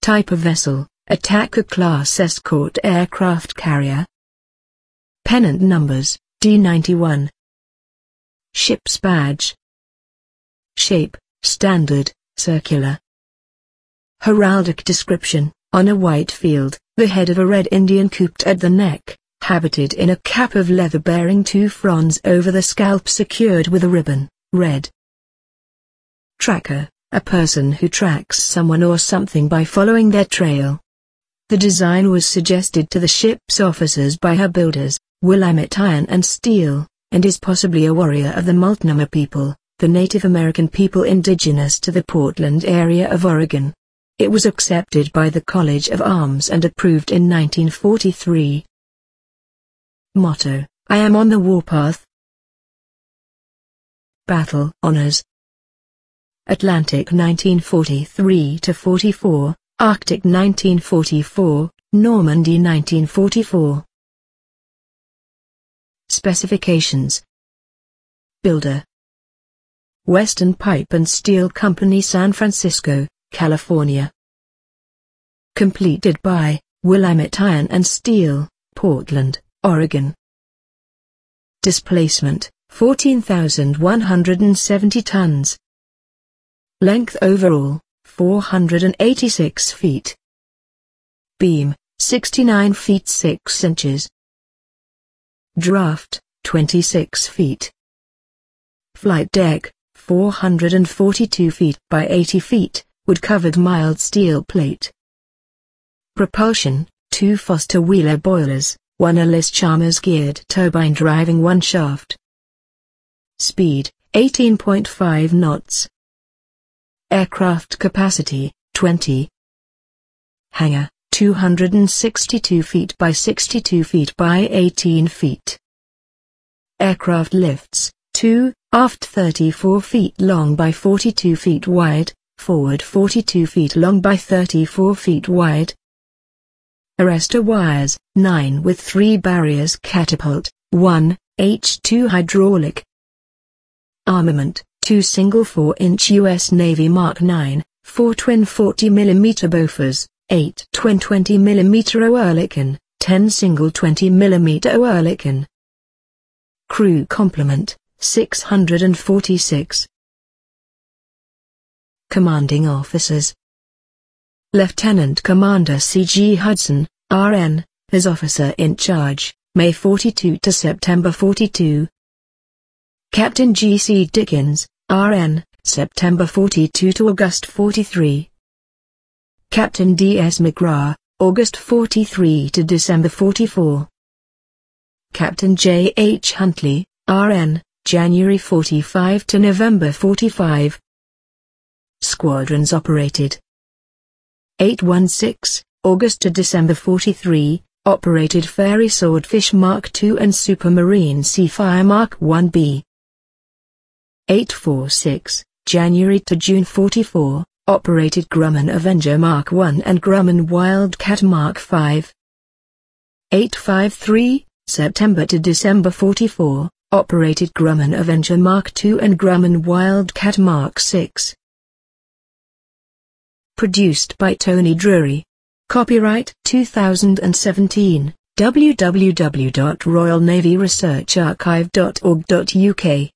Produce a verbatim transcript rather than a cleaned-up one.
Type of vessel, Attacker Class Escort Aircraft Carrier. Pennant numbers, D ninety-one. Ship's badge. Shape, standard, circular. Heraldic description, on a white field, the head of a red Indian couped at the neck, habited in a cap of leather bearing two fronds over the scalp secured with a ribbon, red. Tracker, a person who tracks someone or something by following their trail. The design was suggested to the ship's officers by her builders, Willamette Iron and Steel, and is possibly a warrior of the Multnomah people, the Native American people indigenous to the Portland area of Oregon. It was accepted by the College of Arms and approved in nineteen forty-three. Motto, I am on the warpath. Battle honors. Atlantic nineteen forty-three to forty-four, Arctic nineteen forty-four, Normandy nineteen forty-four. Specifications. Builder. Western Pipe and Steel Company, San Francisco, California. Completed by Willamette Iron and Steel, Portland, Oregon. Displacement, fourteen thousand one hundred seventy tons. Length overall, four hundred eighty-six feet. Beam, sixty-nine feet six inches. Draft, twenty-six feet. Flight deck, four hundred forty-two feet by eighty feet, wood-covered mild steel plate. Propulsion, two Foster Wheeler boilers, one Allis-Chalmers geared turbine driving one shaft. Speed, eighteen point five knots. Aircraft capacity, twenty. Hangar, two hundred sixty-two feet by sixty-two feet by eighteen feet. Aircraft lifts, two, aft thirty-four feet long by forty-two feet wide, forward forty-two feet long by thirty-four feet wide. Arrestor wires, nine with three barriers. Catapult, one, H two hydraulic. Armament, two single four inch U S Navy Mark nine, four twin forty millimeter Bofors, eight twin twenty millimeter Oerlikon, ten single twenty millimeter Oerlikon. Crew complement, six hundred forty-six. Commanding officers. Lieutenant Commander C G Hudson, R N, as officer in charge, May forty-two to September forty-two. Captain G C Dickens, R N, September forty-two to August forty-three. Captain D S McGrath, August forty-three to December forty-four. Captain J H Huntley, R N, January forty-five to November forty-five. Squadrons operated. eight one six, August to December forty-three, operated Fairey Swordfish Mark two and Supermarine Seafire Mark one B. eight four six, January to June forty-four, operated Grumman Avenger Mark one and Grumman Wildcat Mark five. eight five three, September to December forty-four, operated Grumman Avenger Mark two and Grumman Wildcat Mark six. Produced by Tony Drury. Copyright two thousand seventeen, w w w dot royal navy research archive dot org dot u k.